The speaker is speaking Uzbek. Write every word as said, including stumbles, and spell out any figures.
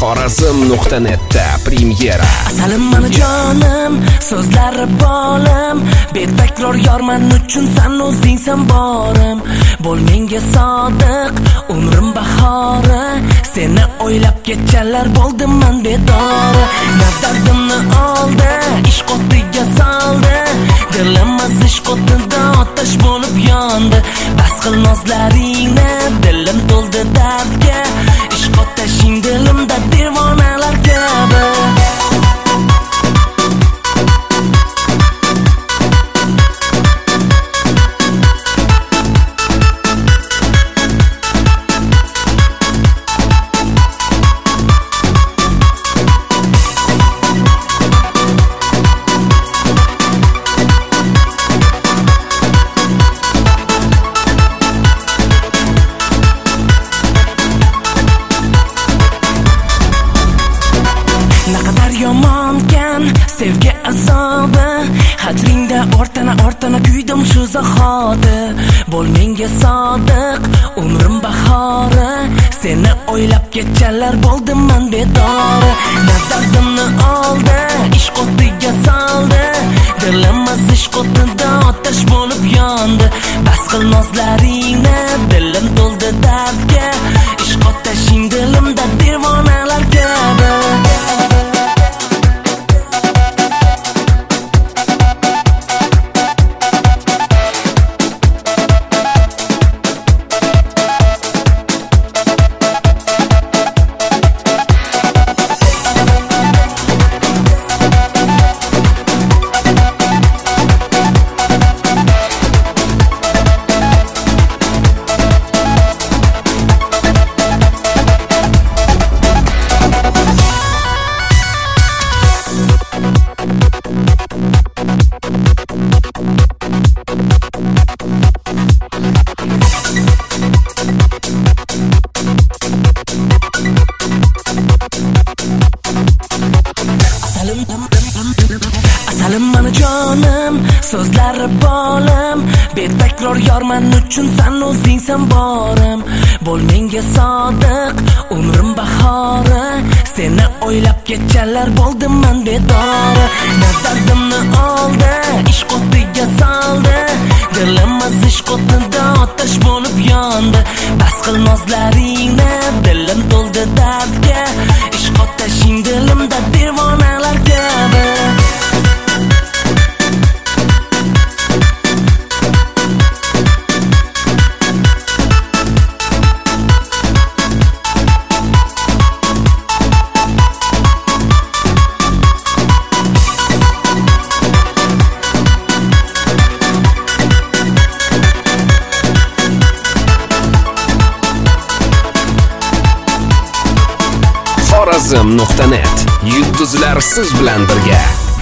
Xorazm nuqta netda premyera. Asalim mani jonim, so'zlari bolim, betakror yorman uchun san o'zingsan borim. Bo'l menga sodiq, umrim bahori, seni o'ylab kechalar bo'ldim men bedori. Na dardimni oldi, ishq o'tiga soldi, dilimiz ishq o'tida otash bo'lib yondi. Bas qil nozlaringni, dilim to'ldi dardga, ishq otashing dilimda devonalar kabi. Yomonkan sevgi azobi, hajringda ortana ortana kuydim shu zahoti. Bo'l menga sodiq, umrim bahori, seni o'ylab kechalar bo'ldim men bedori. Na dardimni oldi, ishq o'tiga soldi, dilimiz ishq o'tida otash bo'lib yondi. Bas qil nozlaringni, dilim to'ldi dardga, ishq otashing dilimda devonalar kabi. Asalim mani jonim, so'zlari bolim, betakror yorman uchun san o'zingsan borim. Bo'l menga sodiq, umrim bahori, seni o'ylab kechalar bo'ldim men bedori. Na dardimni oldi, ishq o'tiga soldi, dilimiz ishq o'tida otash bo'lib yondi. Bas qil nozlaringni, dilim to'ldi dardga, ishq otashing dilimda devonalar kabi. Xorazm nuqta net yulduzlar siz bilan birga.